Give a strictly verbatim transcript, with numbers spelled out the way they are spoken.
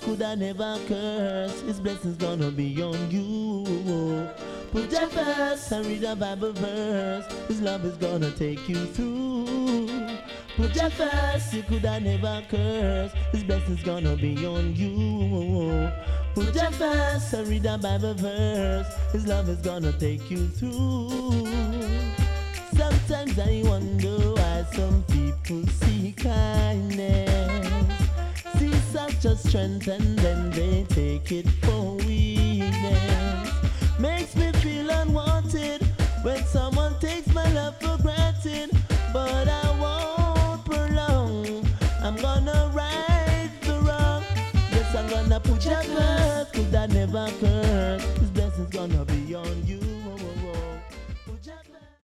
could I never curse. His blessings gonna be on you. Put your first and read a Bible verse. His love is gonna take you through. Put your first, you could I never curse. His blessings gonna be on you. Put your first and read a Bible verse. His love is gonna take you through. Sometimes I wonder why some people see kindness, see such a strength, and then they take it for weakness. Makes me feel unwanted when someone takes my love for granted. But I won't prolong, I'm gonna right the wrong. Yes, I'm gonna put your first, could I never curse.